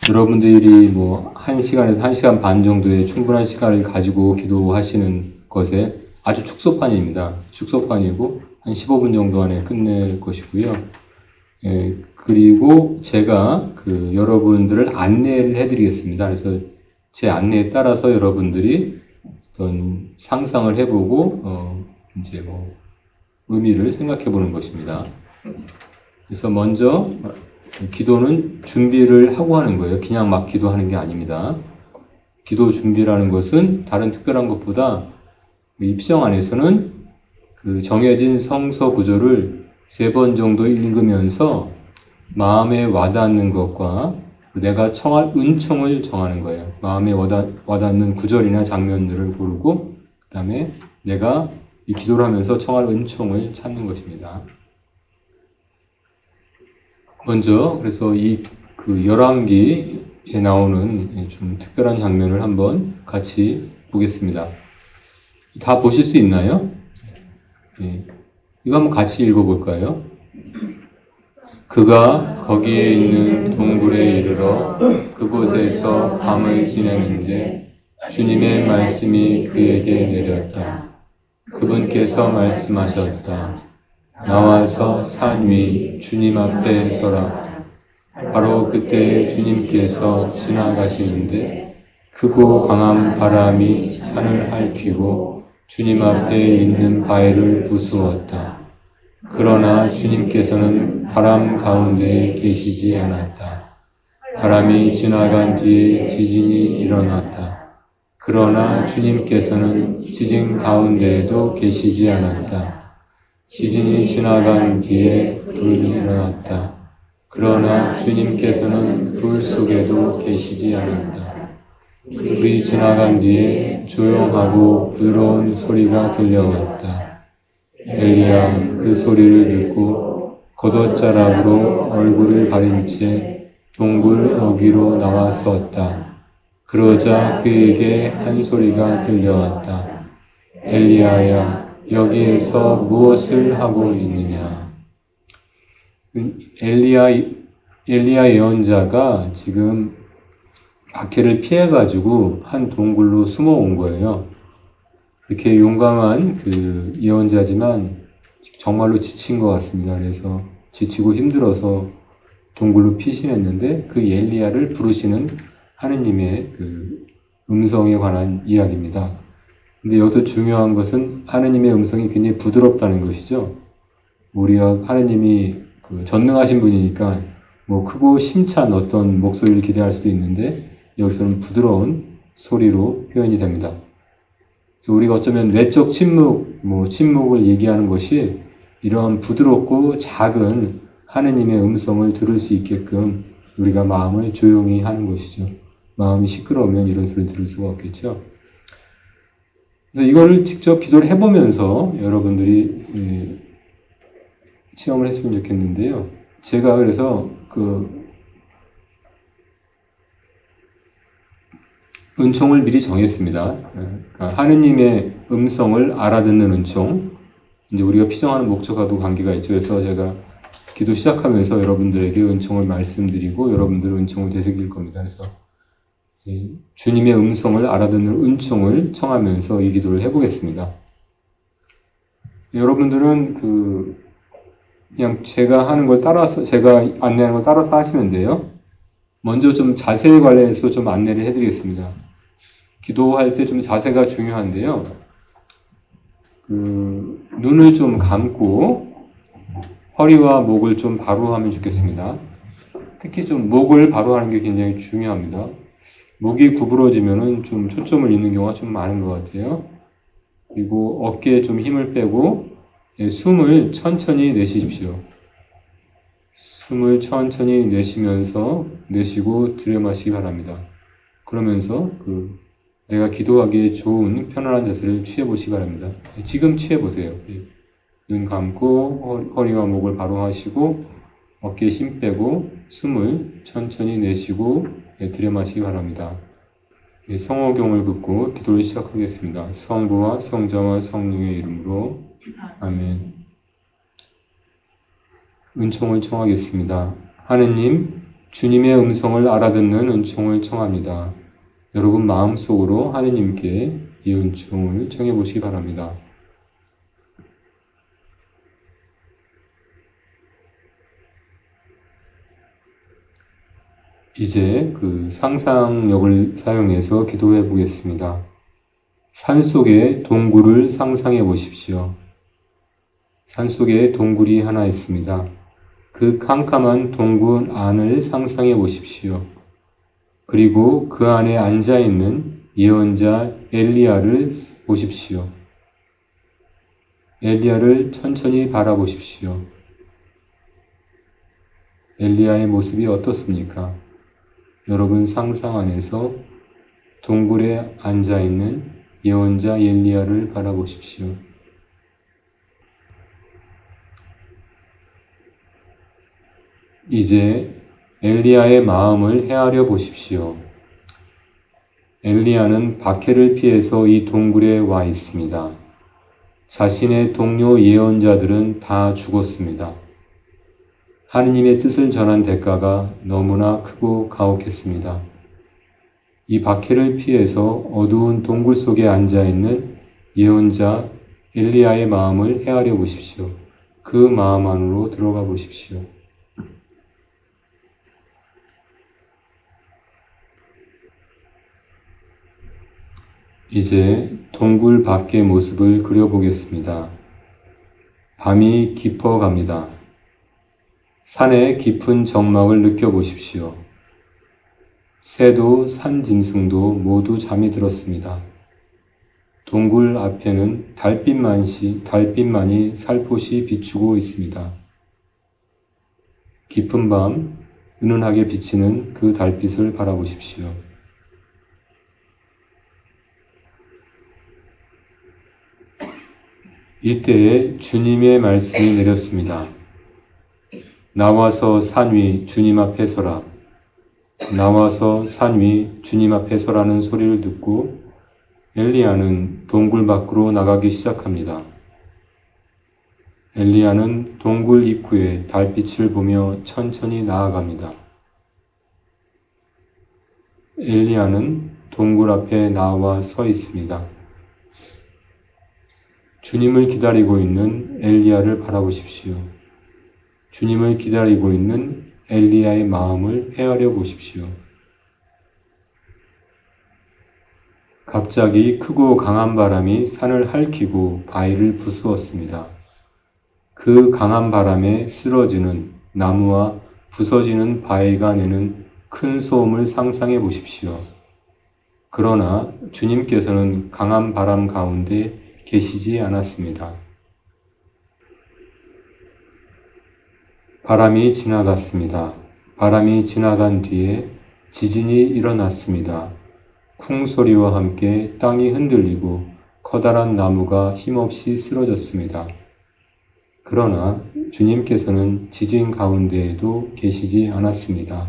여러분들이 뭐 1시간에서 1시간 반 정도의 충분한 시간을 가지고 기도하시는 것에 아주 축소판입니다. 축소판이고 한 15분 정도 안에 끝낼 것이고요. 그리고 제가 여러분들을 안내를 해드리겠습니다. 그래서 제 안내에 따라서 여러분들이 어떤 상상을 해보고 이제 뭐 의미를 생각해보는 것입니다. 그래서 먼저 기도는 준비를 하고 하는 거예요. 그냥 막 기도하는 게 아닙니다. 기도 준비라는 것은 다른 특별한 것보다 입성 안에서는 정해진 성서 구조를 3번 정도 읽으면서 마음에 와닿는 것과 내가 청할 은총을 정하는 거예요. 마음에 와닿는 구절이나 장면들을 고르고 그 다음에 내가 이 기도를 하면서 청할 은총을 찾는 것입니다. 먼저 그래서 이 열왕기에 나오는 좀 특별한 장면을 한번 같이 보겠습니다. 다 보실 수 있나요? 네. 이거 한번 같이 읽어볼까요? 그가 거기에 있는 동굴에 이르러 그곳에서 밤을 지내는데 주님의 말씀이 그에게 내렸다. 그분께서 말씀하셨다. 나와서 산 위 주님 앞에 서라. 바로 그때 주님께서 지나가시는데 크고 강한 바람이 산을 핥히고 주님 앞에 있는 바위를 부수었다. 그러나 주님께서는 바람 가운데에 계시지 않았다. 바람이 지나간 뒤에 지진이 일어났다. 그러나 주님께서는 지진 가운데에도 계시지 않았다. 지진이 지나간 뒤에 불이 일어났다. 그러나 주님께서는 불 속에도 계시지 않았다. 불이 지나간 뒤에 조용하고 부드러운 소리가 들려왔다. 엘리야 그 소리를 듣고 겉옷자락으로 얼굴을 가린 채 동굴 어귀로 나와섰다. 그러자 그에게 한 소리가 들려왔다. 엘리야야 여기에서 무엇을 하고 있느냐? 엘리야 예언자가 지금 박해를 피해가지고 한 동굴로 숨어온 거예요. 이렇게 용감한 예언자지만 정말로 지친 것 같습니다. 그래서 지치고 힘들어서 동굴로 피신했는데 그 엘리야를 부르시는 하느님의 음성에 관한 이야기입니다. 근데 여기서 중요한 것은 하느님의 음성이 굉장히 부드럽다는 것이죠. 우리가 하느님이 전능하신 분이니까 뭐 크고 심찬 어떤 목소리를 기대할 수도 있는데 여기서는 부드러운 소리로 표현이 됩니다. 그래서 우리가 어쩌면 외적 침묵을 얘기하는 것이 이러한 부드럽고 작은 하느님의 음성을 들을 수 있게끔 우리가 마음을 조용히 하는 것이죠. 마음이 시끄러우면 이런 소리를 들을 수가 없겠죠. 그래서 이거를 직접 기도를 해보면서 여러분들이 체험을 했으면 좋겠는데요. 제가 그래서 은총을 미리 정했습니다. 그러니까 하느님의 음성을 알아듣는 은총. 이제 우리가 피정하는 목적과도 관계가 있죠. 그래서 제가 기도 시작하면서 여러분들에게 은총을 말씀드리고 여러분들은 은총을 되새길 겁니다. 그래서 주님의 음성을 알아듣는 은총을 청하면서 이 기도를 해보겠습니다. 여러분들은 그냥 제가 하는 걸 따라서, 제가 안내하는 걸 따라서 하시면 돼요. 먼저 좀 자세에 관련해서 좀 안내를 해드리겠습니다. 기도할 때 좀 자세가 중요한데요. 눈을 좀 감고 허리와 목을 좀 바로 하면 좋겠습니다. 특히 좀 목을 바로 하는 게 굉장히 중요합니다. 목이 구부러지면은 좀 초점을 잃는 경우가 좀 많은 것 같아요. 그리고 어깨에 좀 힘을 빼고 숨을 천천히 내쉬십시오. 숨을 천천히 내쉬고 들여마시기 바랍니다. 그러면서 내가 기도하기에 좋은 편안한 자세를 취해보시기 바랍니다. 지금 취해보세요. 눈 감고 허리와 목을 바로 하시고 어깨에 힘 빼고 숨을 천천히 내쉬고 들여마시기 바랍니다. 성호경을 긋고 기도를 시작하겠습니다. 성부와 성자와 성령의 이름으로 아멘. 은총을 청하겠습니다. 하느님, 주님의 음성을 알아듣는 은총을 청합니다. 여러분 마음속으로 하느님께 이 은총을 청해 보시기 바랍니다. 이제 그 상상력을 사용해서 기도해 보겠습니다. 산속에 동굴을 상상해 보십시오. 산속에 동굴이 하나 있습니다. 그 캄캄한 동굴 안을 상상해 보십시오. 그리고 그 안에 앉아있는 예언자 엘리야를 보십시오. 엘리야를 천천히 바라보십시오. 엘리야의 모습이 어떻습니까? 여러분 상상 안에서 동굴에 앉아있는 예언자 엘리야를 바라보십시오. 이제 엘리야의 마음을 헤아려 보십시오. 엘리야는 박해를 피해서 이 동굴에 와 있습니다. 자신의 동료 예언자들은 다 죽었습니다. 하느님의 뜻을 전한 대가가 너무나 크고 가혹했습니다. 이 박해를 피해서 어두운 동굴 속에 앉아있는 예언자 엘리야의 마음을 헤아려 보십시오. 그 마음 안으로 들어가 보십시오. 이제 동굴 밖의 모습을 그려보겠습니다. 밤이 깊어갑니다. 산의 깊은 정막을 느껴보십시오. 새도 산짐승도 모두 잠이 들었습니다. 동굴 앞에는 달빛만이 살포시 비추고 있습니다. 깊은 밤 은은하게 비치는 그 달빛을 바라보십시오. 이때에 주님의 말씀이 내렸습니다. 나와서 산 위 주님 앞에 서라. 나와서 산 위 주님 앞에 서라는 소리를 듣고 엘리야는 동굴 밖으로 나가기 시작합니다. 엘리야는 동굴 입구에 달빛을 보며 천천히 나아갑니다. 엘리야는 동굴 앞에 나와 서 있습니다. 주님을 기다리고 있는 엘리야를 바라보십시오. 주님을 기다리고 있는 엘리야의 마음을 헤아려 보십시오. 갑자기 크고 강한 바람이 산을 핥히고 바위를 부수었습니다. 그 강한 바람에 쓰러지는 나무와 부서지는 바위가 내는 큰 소음을 상상해 보십시오. 그러나 주님께서는 강한 바람 가운데 계시지 않았습니다. 바람이 지나갔습니다. 바람이 지나간 뒤에 지진이 일어났습니다. 쿵 소리와 함께 땅이 흔들리고 커다란 나무가 힘없이 쓰러졌습니다. 그러나 주님께서는 지진 가운데에도 계시지 않았습니다.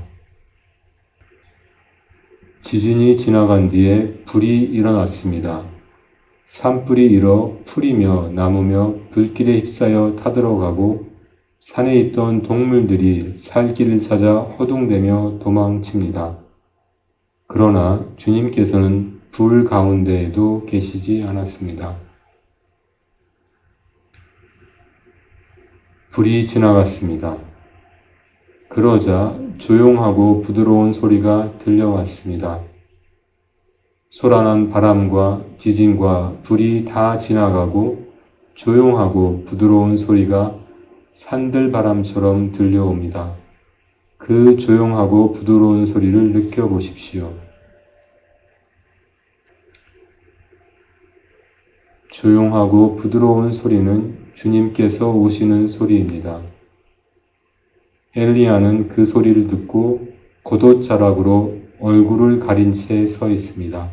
지진이 지나간 뒤에 불이 일어났습니다. 산불이 일어 풀이며 나무며 불길에 휩싸여 타들어가고 산에 있던 동물들이 살 길을 찾아 허둥대며 도망칩니다. 그러나 주님께서는 불 가운데에도 계시지 않았습니다. 불이 지나갔습니다. 그러자 조용하고 부드러운 소리가 들려왔습니다. 소란한 바람과 지진과 불이 다 지나가고 조용하고 부드러운 소리가 산들바람처럼 들려옵니다. 그 조용하고 부드러운 소리를 느껴보십시오. 조용하고 부드러운 소리는 주님께서 오시는 소리입니다. 엘리야는 그 소리를 듣고 겉옷자락으로 얼굴을 가린 채 서 있습니다.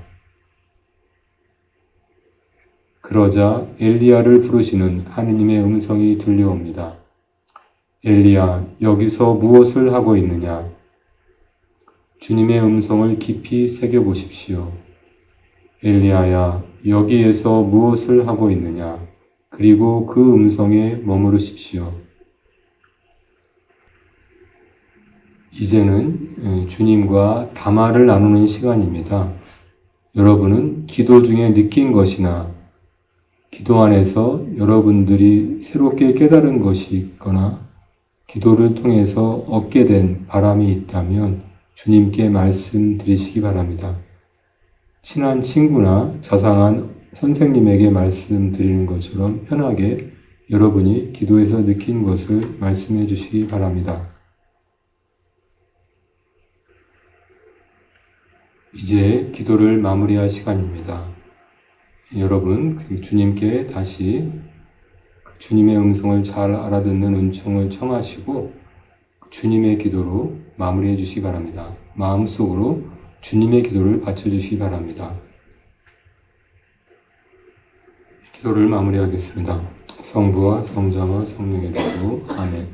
그러자 엘리야를 부르시는 하느님의 음성이 들려옵니다. 엘리야, 여기서 무엇을 하고 있느냐? 주님의 음성을 깊이 새겨보십시오. 엘리야야, 여기에서 무엇을 하고 있느냐? 그리고 그 음성에 머무르십시오. 이제는 주님과 담화를 나누는 시간입니다. 여러분은 기도 중에 느낀 것이나 기도 안에서 여러분들이 새롭게 깨달은 것이 있거나 기도를 통해서 얻게 된 바람이 있다면 주님께 말씀드리시기 바랍니다. 친한 친구나 자상한 선생님에게 말씀드리는 것처럼 편하게 여러분이 기도에서 느낀 것을 말씀해 주시기 바랍니다. 이제 기도를 마무리할 시간입니다. 여러분, 주님께 다시 주님의 음성을 잘 알아듣는 은총을 청하시고 주님의 기도로 마무리해 주시기 바랍니다. 마음속으로 주님의 기도를 바쳐주시기 바랍니다. 기도를 마무리하겠습니다. 성부와 성자와 성령의 이름으로 아멘.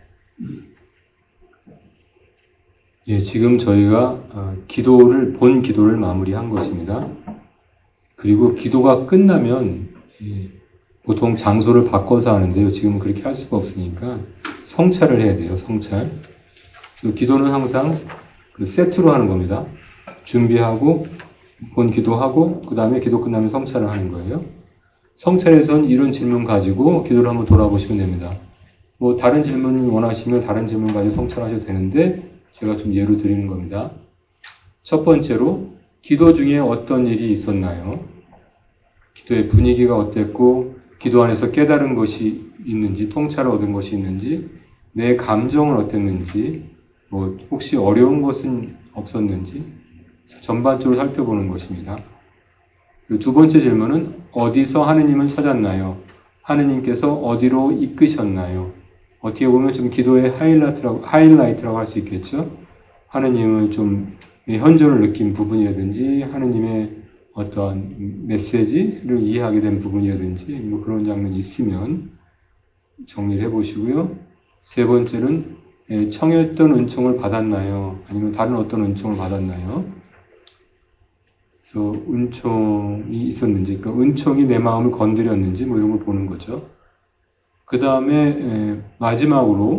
예, 지금 저희가 본 기도를 마무리한 것입니다. 그리고 기도가 끝나면 보통 장소를 바꿔서 하는데요. 지금은 그렇게 할 수가 없으니까 성찰을 해야 돼요. 성찰. 기도는 항상 세트로 하는 겁니다. 준비하고 본 기도하고 그 다음에 기도 끝나면 성찰을 하는 거예요. 성찰에선 이런 질문 가지고 기도를 한번 돌아보시면 됩니다. 뭐 다른 질문 원하시면 다른 질문 가지고 성찰하셔도 되는데 제가 좀 예로 드리는 겁니다. 첫 번째로 기도 중에 어떤 일이 있었나요? 기도의 분위기가 어땠고 기도 안에서 깨달은 것이 있는지 통찰을 얻은 것이 있는지 내 감정은 어땠는지 뭐 혹시 어려운 것은 없었는지 전반적으로 살펴보는 것입니다. 두 번째 질문은 어디서 하느님을 찾았나요? 하느님께서 어디로 이끄셨나요? 어떻게 보면 좀 기도의 하이라이트라고 할 수 있겠죠? 하느님을 좀 현존을 느낀 부분이라든지 하느님의 어떠한 메시지를 이해하게 된 부분이라든지 뭐 그런 장면이 있으면 정리를 해보시고요. 세 번째는 청했던 은총을 받았나요? 아니면 다른 어떤 은총을 받았나요? 그래서 은총이 있었는지, 그러니까 은총이 내 마음을 건드렸는지 뭐 이런 걸 보는 거죠. 그 다음에 마지막으로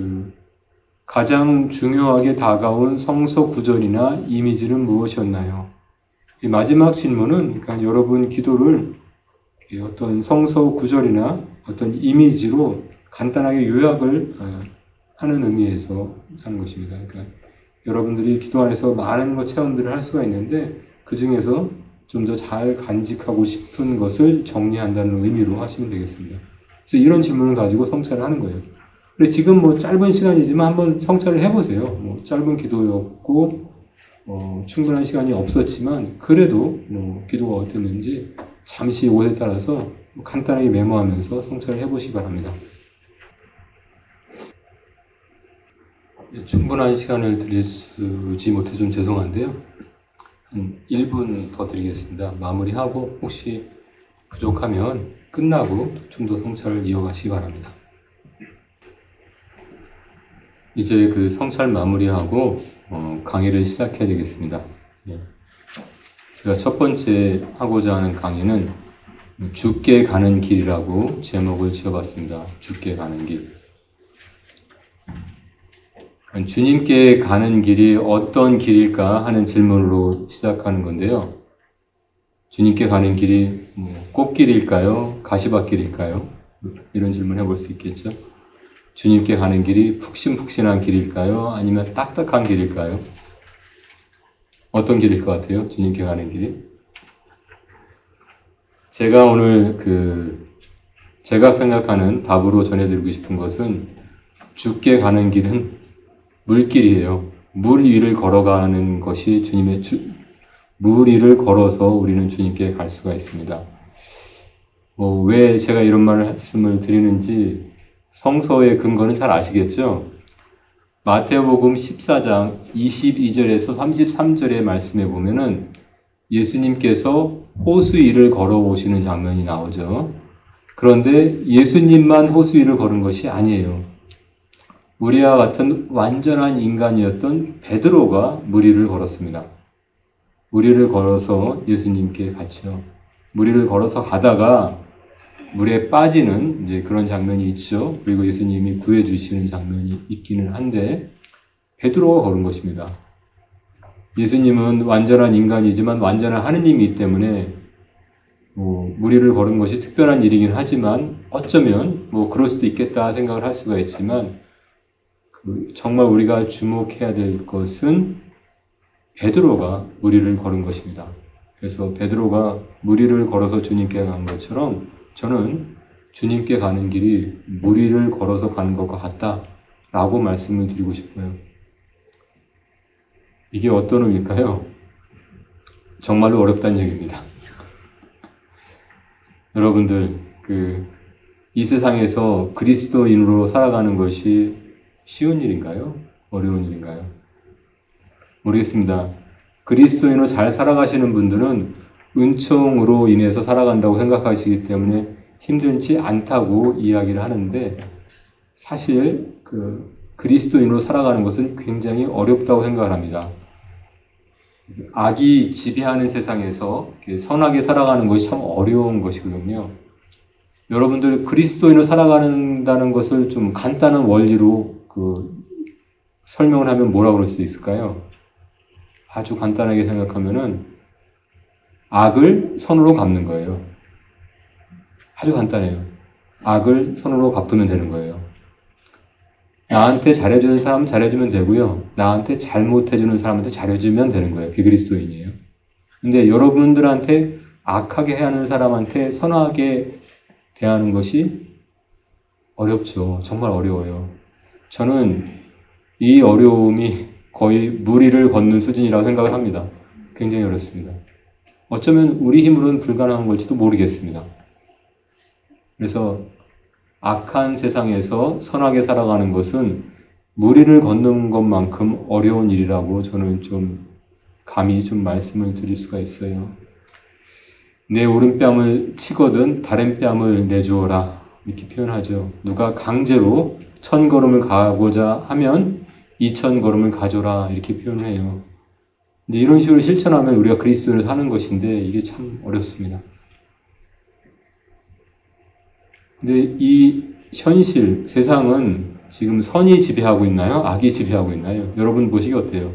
가장 중요하게 다가온 성서 구절이나 이미지는 무엇이었나요? 이 마지막 질문은 그러니까 여러분 기도를 어떤 성서 구절이나 어떤 이미지로 간단하게 요약을 하는 의미에서 하는 것입니다. 그러니까 여러분들이 기도 안에서 많은 체험들을 할 수가 있는데 그 중에서 좀 더 잘 간직하고 싶은 것을 정리한다는 의미로 하시면 되겠습니다. 그래서 이런 질문을 가지고 성찰을 하는 거예요. 근데 지금 뭐 짧은 시간이지만 한번 성찰을 해보세요. 뭐 짧은 기도였고 충분한 시간이 없었지만 그래도 기도가 어땠는지 잠시 옷에 따라서 간단하게 메모하면서 성찰을 해보시기 바랍니다. 충분한 시간을 드리지 못해 좀 죄송한데요. 한 1분 더 드리겠습니다. 마무리하고 혹시 부족하면 끝나고 좀 더 성찰을 이어가시기 바랍니다. 이제 성찰 마무리하고 강의를 시작해야 되겠습니다. 제가 첫 번째 하고자 하는 강의는 주께 가는 길이라고 제목을 지어봤습니다. 주께 가는 길. 주님께 가는 길이 어떤 길일까 하는 질문으로 시작하는 건데요. 주님께 가는 길이 꽃길일까요? 가시밭길일까요? 이런 질문 해볼 수 있겠죠. 주님께 가는 길이 푹신푹신한 길일까요? 아니면 딱딱한 길일까요? 어떤 길일 것 같아요? 주님께 가는 길이? 제가 오늘 제가 생각하는 답으로 전해드리고 싶은 것은 주께 가는 길은 물길이에요. 물 위를 걸어가는 것이 물 위를 걸어서 우리는 주님께 갈 수가 있습니다. 왜 제가 이런 말씀을 드리는지 성서의 근거는 잘 아시겠죠? 마태복음 14장 22절에서 33절의 말씀에 보면은 예수님께서 호수 위를 걸어오시는 장면이 나오죠. 그런데 예수님만 호수 위를 걸은 것이 아니에요. 우리와 같은 완전한 인간이었던 베드로가 물 위를 걸었습니다. 물 위를 걸어서 예수님께 갔죠. 물 위를 걸어서 가다가 물에 빠지는 이제 그런 장면이 있죠. 그리고 예수님이 구해주시는 장면이 있기는 한데 베드로가 걸은 것입니다. 예수님은 완전한 인간이지만 완전한 하느님이기 때문에 무리를 걸은 것이 특별한 일이긴 하지만 어쩌면 그럴 수도 있겠다 생각을 할 수가 있지만 정말 우리가 주목해야 될 것은 베드로가 무리를 걸은 것입니다. 그래서 베드로가 무리를 걸어서 주님께 간 것처럼 저는 주님께 가는 길이 무리를 걸어서 가는 것과 같다라고 말씀을 드리고 싶어요. 이게 어떤 의미일까요? 정말로 어렵다는 얘기입니다. 여러분들, 이 세상에서 그리스도인으로 살아가는 것이 쉬운 일인가요? 어려운 일인가요? 모르겠습니다. 그리스도인으로 잘 살아가시는 분들은 은총으로 인해서 살아간다고 생각하시기 때문에 힘들지 않다고 이야기를 하는데 사실 그리스도인으로 살아가는 것은 굉장히 어렵다고 생각을 합니다. 악이 지배하는 세상에서 선하게 살아가는 것이 참 어려운 것이거든요. 여러분들 그리스도인으로 살아간다는 것을 좀 간단한 원리로 설명을 하면 뭐라고 그럴 수 있을까요? 아주 간단하게 생각하면은 악을 선으로 갚는 거예요. 아주 간단해요. 악을 선으로 갚으면 되는 거예요. 나한테 잘해주는 사람은 잘해주면 되고요. 나한테 잘못해주는 사람한테 잘해주면 되는 거예요. 그게 그리스도인이에요. 근데 여러분들한테 악하게 하는 사람한테 선하게 대하는 것이 어렵죠. 정말 어려워요. 저는 이 어려움이 거의 무리를 걷는 수준이라고 생각을 합니다. 굉장히 어렵습니다. 어쩌면 우리 힘으로는 불가능한 걸지도 모르겠습니다. 그래서 악한 세상에서 선하게 살아가는 것은 무리를 걷는 것만큼 어려운 일이라고 저는 감히 말씀을 드릴 수가 있어요. 내 오른뺨을 치거든 다른 뺨을 내주어라 이렇게 표현하죠. 누가 강제로 1000걸음을 가고자 하면 2000걸음을 가져라 이렇게 표현해요. 근데 이런 식으로 실천하면 우리가 그리스도인을 사는 것인데 이게 참 어렵습니다. 근데 이 현실, 세상은 지금 선이 지배하고 있나요? 악이 지배하고 있나요? 여러분 보시기 어때요?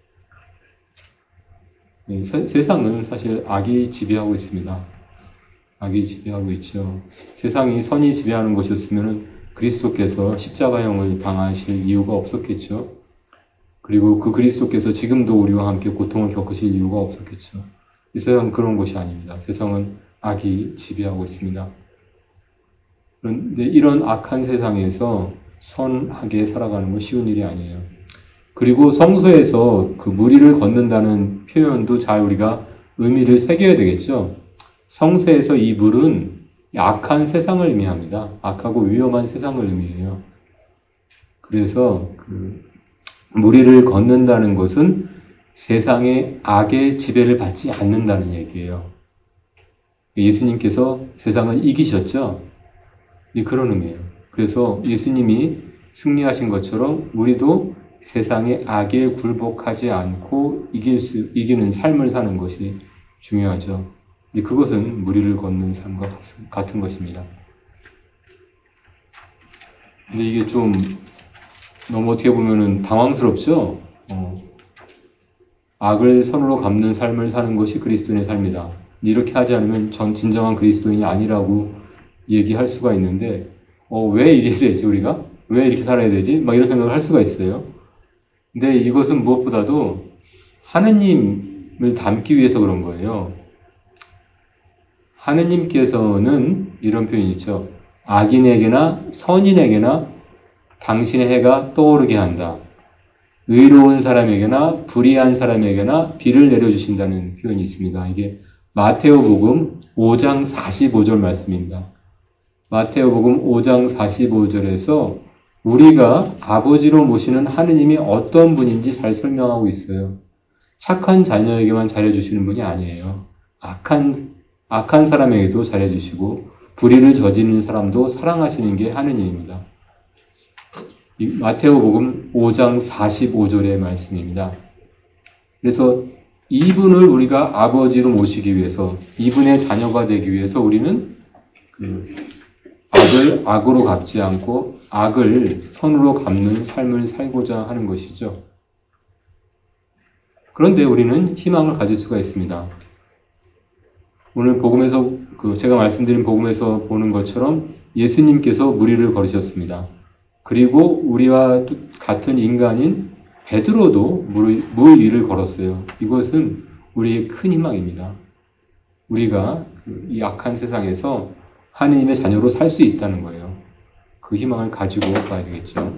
세상은 사실 악이 지배하고 있습니다. 악이 지배하고 있죠. 세상이 선이 지배하는 것이었으면 그리스도께서 십자가형을 당하실 이유가 없었겠죠. 그리고 그 그리스도께서 지금도 우리와 함께 고통을 겪으실 이유가 없었겠죠. 이 세상은 그런 것이 아닙니다. 세상은 악이 지배하고 있습니다. 그런데 이런 악한 세상에서 선하게 살아가는 건 쉬운 일이 아니에요. 그리고 성서에서 무리를 걷는다는 표현도 잘 우리가 의미를 새겨야 되겠죠. 성서에서 이 물은 악한 세상을 의미합니다. 악하고 위험한 세상을 의미해요. 그래서 무리를 걷는다는 것은 세상의 악의 지배를 받지 않는다는 얘기예요. 예수님께서 세상을 이기셨죠? 그런 의미예요. 그래서 예수님이 승리하신 것처럼 우리도 세상의 악에 굴복하지 않고 이기는 삶을 사는 것이 중요하죠. 그것은 무리를 걷는 삶과 같은 것입니다. 근데 이게 너무 어떻게 보면은 당황스럽죠? 악을 선으로 갚는 삶을 사는 것이 그리스도인의 삶이다. 이렇게 하지 않으면 전 진정한 그리스도인이 아니라고 얘기할 수가 있는데, 왜 이래야 되지, 우리가? 왜 이렇게 살아야 되지? 이런 생각을 할 수가 있어요. 근데 이것은 무엇보다도 하느님을 닮기 위해서 그런 거예요. 하느님께서는 이런 표현이 있죠. 악인에게나 선인에게나 당신의 해가 떠오르게 한다. 의로운 사람에게나 불의한 사람에게나 비를 내려주신다는 표현이 있습니다. 이게 마테오복음 5장 45절 말씀입니다. 마테오복음 5장 45절에서 우리가 아버지로 모시는 하느님이 어떤 분인지 잘 설명하고 있어요. 착한 자녀에게만 잘해주시는 분이 아니에요. 악한 사람에게도 잘해주시고 불의를 저지르는 사람도 사랑하시는 게 하느님입니다. 마테오복음 5장 45절의 말씀입니다. 그래서 이분을 우리가 아버지로 모시기 위해서, 이분의 자녀가 되기 위해서 우리는 악을 악으로 갚지 않고 악을 선으로 갚는 삶을 살고자 하는 것이죠. 그런데 우리는 희망을 가질 수가 있습니다. 오늘 복음에서 제가 말씀드린 복음에서 보는 것처럼 예수님께서 무리를 걸으셨습니다. 그리고 우리와 같은 인간인 베드로도 물 위를 걸었어요. 이것은 우리의 큰 희망입니다. 우리가 이 악한 세상에서 하느님의 자녀로 살 수 있다는 거예요. 그 희망을 가지고 가야 되겠죠.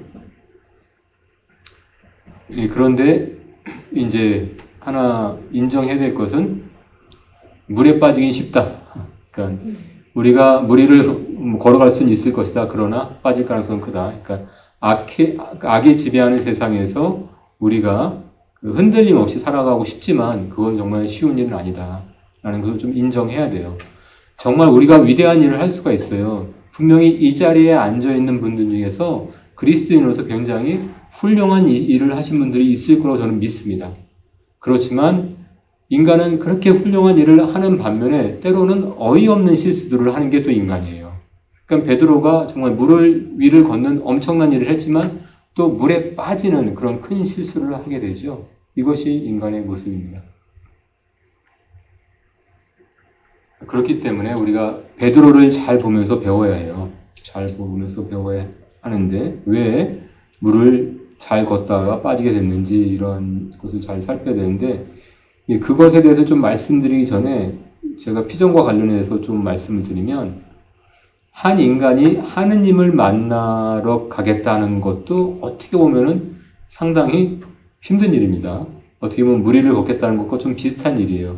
그런데 이제 하나 인정해야 될 것은 물에 빠지긴 쉽다. 그러니까 우리가 무리를 걸어갈 수는 있을 것이다. 그러나 빠질 가능성은 크다. 그러니까 악이 지배하는 세상에서 우리가 흔들림 없이 살아가고 싶지만 그건 정말 쉬운 일은 아니다. 라는 것을 좀 인정해야 돼요. 정말 우리가 위대한 일을 할 수가 있어요. 분명히 이 자리에 앉아있는 분들 중에서 그리스도인으로서 굉장히 훌륭한 일을 하신 분들이 있을 거라고 저는 믿습니다. 그렇지만 인간은 그렇게 훌륭한 일을 하는 반면에 때로는 어이없는 실수들을 하는 게 또 인간이에요. 그러니까 베드로가 정말 물을 위를 걷는 엄청난 일을 했지만 또 물에 빠지는 그런 큰 실수를 하게 되죠. 이것이 인간의 모습입니다. 그렇기 때문에 우리가 베드로를 잘 보면서 배워야 해요. 잘 보면서 배워야 하는데 왜 물을 잘 걷다가 빠지게 됐는지 이런 것을 잘 살펴야 되는데 그것에 대해서 좀 말씀드리기 전에 제가 피정과 관련해서 좀 말씀을 드리면 한 인간이 하느님을 만나러 가겠다는 것도 어떻게 보면은 상당히 힘든 일입니다. 어떻게 보면 무리를 걷겠다는 것과 좀 비슷한 일이에요.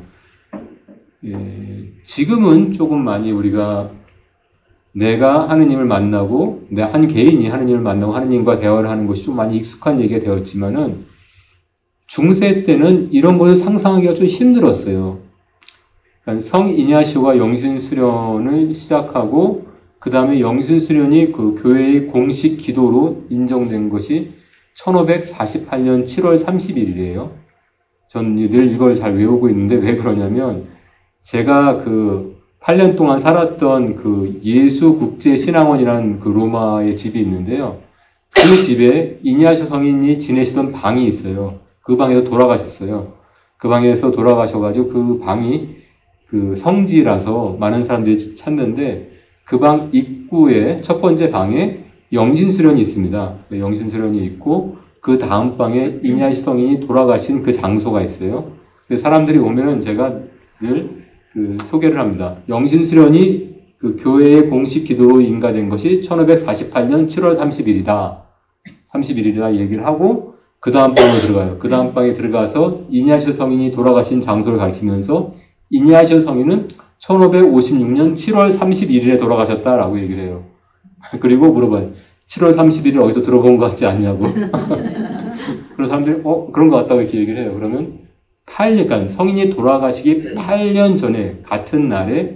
지금은 조금 많이 우리가 내가 하느님을 만나고 한 개인이 하느님을 만나고 하느님과 대화를 하는 것이 좀 많이 익숙한 얘기가 되었지만은 중세 때는 이런 것을 상상하기가 좀 힘들었어요. 그러니까 성이냐시오가 영신수련을 시작하고 그 다음에 영신수련이 그 교회의 공식 기도로 인정된 것이 1548년 7월 30일이래요. 전 늘 이걸 잘 외우고 있는데 왜 그러냐면 제가 8년 동안 살았던 예수국제신앙원이라는 로마의 집이 있는데요. 그 집에 이냐시오 성인이 지내시던 방이 있어요. 그 방에서 돌아가셨어요. 그 방에서 돌아가셔가지고 그 방이 성지라서 많은 사람들이 찾는데 그 방 입구에 첫 번째 방에 영신수련이 있습니다. 영신수련이 있고 그 다음 방에 이냐시오 성인이 돌아가신 그 장소가 있어요. 사람들이 오면은 제가 늘 소개를 합니다. 영신수련이 교회의 공식 기도로 인가된 것이 1548년 7월 30일이다. 31일이다 얘기를 하고 그 다음 방으로 들어가요. 그 다음 방에 들어가서 이냐시오 성인이 돌아가신 장소를 가리키면서 이냐시오 성인은 1556년 7월 31일에 돌아가셨다라고 얘기를 해요. 그리고 물어봐요. 7월 30일을 어디서 들어본 것 같지 않냐고. 그래서 사람들이 그런 것 같다고 이렇게 얘기를 해요. 그러면 8년, 그러니까 성인이 돌아가시기 8년 전에 같은 날에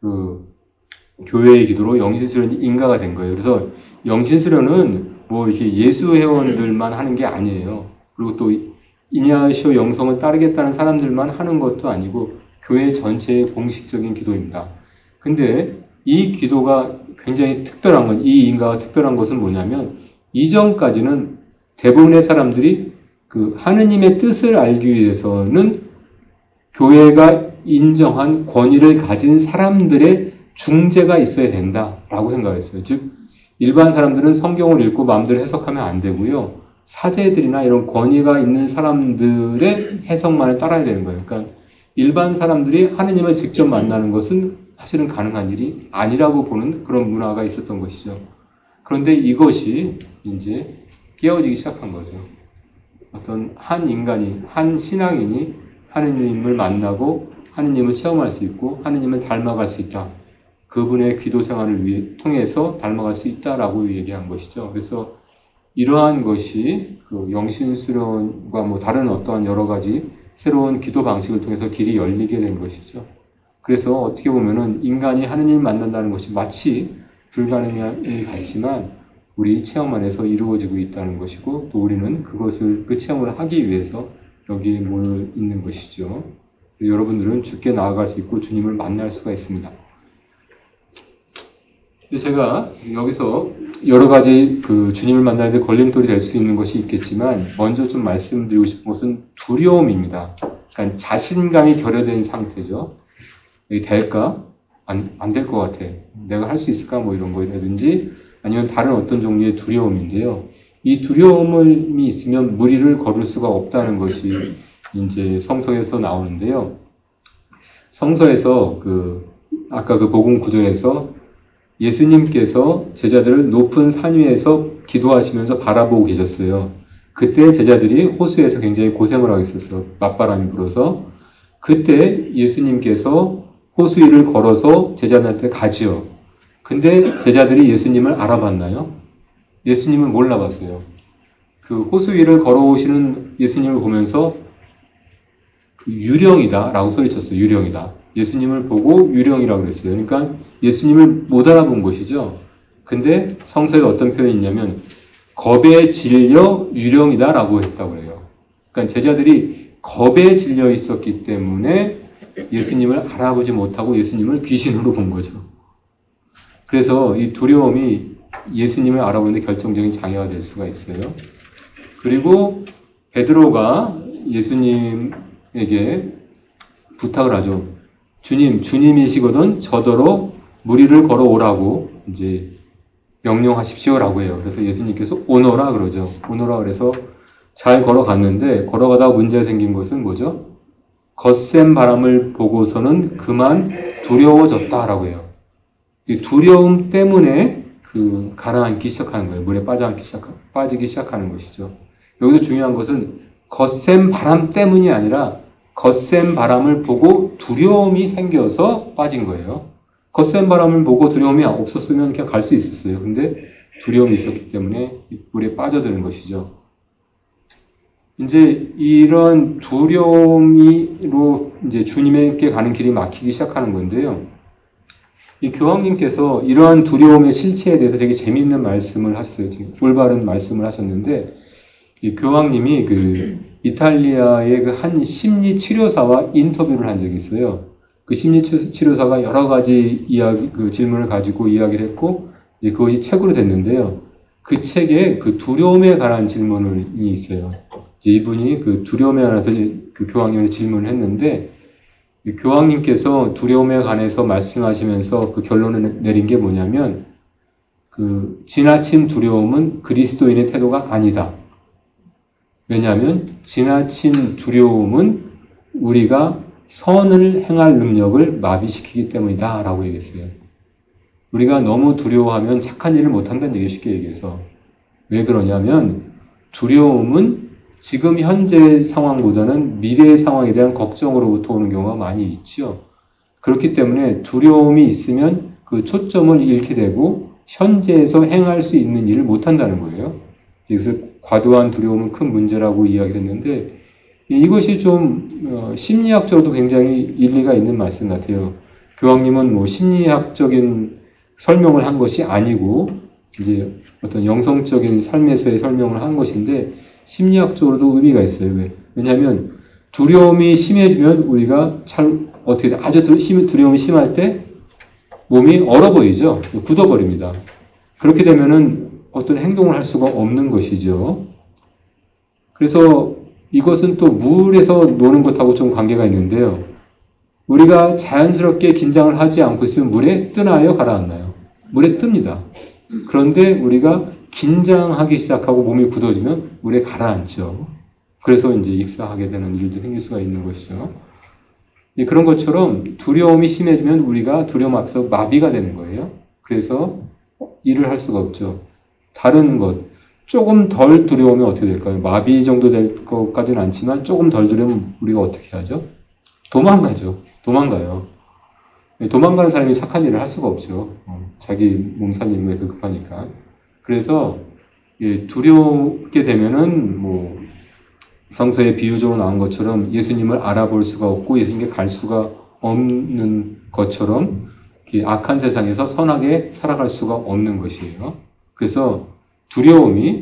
교회의 기도로 영신수련이 인가가 된 거예요. 그래서 영신수련은 이렇게 예수 회원들만 하는 게 아니에요. 그리고 또 이냐시오 영성을 따르겠다는 사람들만 하는 것도 아니고 교회 전체의 공식적인 기도입니다. 근데 이 기도가 굉장히 특별한 건, 이 인가가 특별한 것은 뭐냐면 이전까지는 대부분의 사람들이 하느님의 뜻을 알기 위해서는 교회가 인정한 권위를 가진 사람들의 중재가 있어야 된다라고 생각했어요. 즉 일반 사람들은 성경을 읽고 마음대로 해석하면 안 되고요. 사제들이나 이런 권위가 있는 사람들의 해석만을 따라야 되는 거예요. 그러니까 일반 사람들이 하느님을 직접 만나는 것은 사실은 가능한 일이 아니라고 보는 그런 문화가 있었던 것이죠. 그런데 이것이 이제 깨어지기 시작한 거죠. 어떤 한 인간이, 한 신앙인이 하느님을 만나고 하느님을 체험할 수 있고 하느님을 닮아갈 수 있다. 그분의 기도 생활을 통해서 닮아갈 수 있다라고 얘기한 것이죠. 그래서 이러한 것이 영신수련과 다른 어떠한 여러 가지 새로운 기도 방식을 통해서 길이 열리게 된 것이죠. 그래서 어떻게 보면은 인간이 하느님을 만난다는 것이 마치 불가능한 일 같지만 우리 체험 안에서 이루어지고 있다는 것이고 또 우리는 그 체험을 하기 위해서 여기에 모여 있는 것이죠. 여러분들은 주께 나아갈 수 있고 주님을 만날 수가 있습니다. 제가 여기서 여러 가지 그 주님을 만나는데 걸림돌이 될 수 있는 것이 있겠지만 먼저 좀 말씀드리고 싶은 것은 두려움입니다. 그러니까 자신감이 결여된 상태죠. 이게 될까? 안 될 것 같아. 내가 할 수 있을까? 뭐 이런 거라든지 아니면 다른 어떤 종류의 두려움인데요. 이 두려움이 있으면 무리를 걸을 수가 없다는 것이 이제 성서에서 나오는데요. 성서에서 아까 그 복음 구절에서 예수님께서 제자들을 높은 산 위에서 기도하시면서 바라보고 계셨어요. 그때 제자들이 호수에서 굉장히 고생을 하고 있었어요. 맞바람이 불어서. 그때 예수님께서 호수 위를 걸어서 제자들한테 가지요. 근데 제자들이 예수님을 알아봤나요? 예수님을 몰라봤어요. 그 호수 위를 걸어오시는 예수님을 보면서 유령이다 라고 소리쳤어요. 유령이다. 예수님을 보고 유령이라고 그랬어요. 그러니까 예수님을 못 알아본 것이죠. 근데 성서에 어떤 표현이 있냐면 겁에 질려 유령이다 라고 했다고 그래요. 그러니까 제자들이 겁에 질려 있었기 때문에 예수님을 알아보지 못하고 예수님을 귀신으로 본 거죠. 그래서 이 두려움이 예수님을 알아보는데 결정적인 장애가 될 수가 있어요. 그리고 베드로가 예수님에게 부탁을 하죠. 주님이시거든 저더러 무리를 걸어오라고 이제 명령하십시오라고 해요. 그래서 예수님께서 오너라 그러죠. 오너라 그래서 잘 걸어갔는데 걸어가다가 문제가 생긴 것은 뭐죠? 거센 바람을 보고서는 그만 두려워졌다라고 해요. 이 두려움 때문에 가라앉기 시작하는 거예요. 물에 빠지기 시작하는 것이죠. 여기서 중요한 것은 거센 바람 때문이 아니라 거센 바람을 보고 두려움이 생겨서 빠진 거예요. 거센 바람을 보고 두려움이 없었으면 그냥 갈 수 있었어요. 근데 두려움이 있었기 때문에 물에 빠져드는 것이죠. 이제 이런 두려움으로 이제 주님께 가는 길이 막히기 시작하는 건데요. 이 교황님께서 이러한 두려움의 실체에 대해서 되게 재미있는 말씀을 하셨어요. 올바른 말씀을 하셨는데, 이 교황님이 이탈리아의 한 심리 치료사와 인터뷰를 한 적이 있어요. 그 심리 치료사가 여러 가지 질문을 가지고 이야기를 했고, 이제 그것이 책으로 됐는데요. 그 책에 두려움에 관한 질문이 있어요. 이분이 두려움에 관해서 그 교황님한테 질문을 했는데, 교황님께서 두려움에 관해서 말씀하시면서 그 결론을 내린 게 뭐냐면, 지나친 두려움은 그리스도인의 태도가 아니다. 왜냐하면, 지나친 두려움은 우리가 선을 행할 능력을 마비시키기 때문이다. 라고 얘기했어요. 우리가 너무 두려워하면 착한 일을 못한다는 얘기 쉽게 얘기해서. 왜 그러냐면, 두려움은 지금 현재 상황보다는 미래의 상황에 대한 걱정으로부터 오는 경우가 많이 있죠. 그렇기 때문에 두려움이 있으면 그 초점을 잃게 되고 현재에서 행할 수 있는 일을 못한다는 거예요. 그래서 과도한 두려움은 큰 문제라고 이야기를 했는데 이것이 좀 심리학적으로도 굉장히 일리가 있는 말씀 같아요. 교황님은 뭐 심리학적인 설명을 한 것이 아니고 이제 어떤 영성적인 삶에서의 설명을 한 것인데 심리학적으로도 의미가 있어요. 왜? 왜냐하면 두려움이 심해지면 우리가 어떻게 돼? 아주 두려움이 심할 때 몸이 얼어 보이죠. 굳어버립니다. 그렇게 되면은 어떤 행동을 할 수가 없는 것이죠. 그래서 이것은 또 물에서 노는 것하고 좀 관계가 있는데요. 우리가 자연스럽게 긴장을 하지 않고 있으면 물에 뜨나요? 가라앉나요? 물에 뜹니다. 그런데 우리가 긴장하기 시작하고 몸이 굳어지면 물에 가라앉죠. 그래서 이제 익사하게 되는 일도 생길 수가 있는 것이죠. 그런 것처럼 두려움이 심해지면 우리가 두려움 앞에서 마비가 되는 거예요. 그래서 일을 할 수가 없죠. 다른 것, 조금 덜 두려우면 어떻게 될까요? 마비 정도 될 것까지는 않지만 조금 덜 두려우면 우리가 어떻게 하죠? 도망가죠. 도망가요. 도망가는 사람이 착한 일을 할 수가 없죠. 자기 몸 살리는 거에 급하니까. 그래서 두렵게 되면은 성서에 비유적으로 나온 것처럼 예수님을 알아볼 수가 없고 예수님께 갈 수가 없는 것처럼 악한 세상에서 선하게 살아갈 수가 없는 것이에요. 그래서 두려움이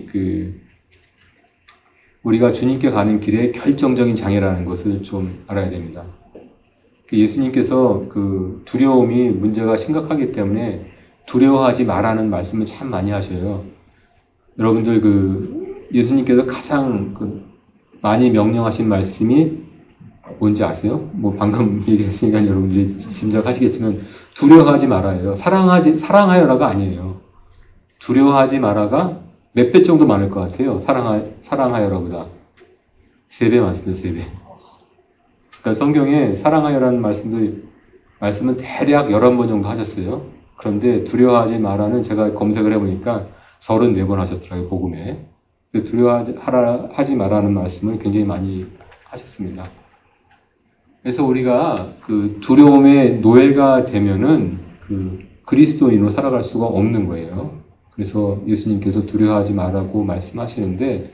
우리가 주님께 가는 길에 결정적인 장애라는 것을 좀 알아야 됩니다. 예수님께서 두려움이 문제가 심각하기 때문에 두려워하지 말라는 말씀을 참 많이 하셔요. 여러분들 예수님께서 가장 많이 명령하신 말씀이 뭔지 아세요? 뭐 방금 얘기했으니까 여러분들이 짐작하시겠지만 두려워하지 말아요. 사랑하여라가 아니에요. 두려워하지 마라가 몇 배 정도 많을 것 같아요. 사랑하여라보다 3배 많습니다. 3배. 그러니까 성경에 사랑하여라는 말씀은 대략 11번 정도 하셨어요. 그런데 두려워하지 마라는 제가 검색을 해보니까 34번 하셨더라고요. 복음에. 두려워하지 마라는 말씀을 굉장히 많이 하셨습니다. 그래서 우리가 두려움의 노예가 되면은 그리스도인으로 살아갈 수가 없는 거예요. 그래서 예수님께서 두려워하지 말라고 말씀하시는데,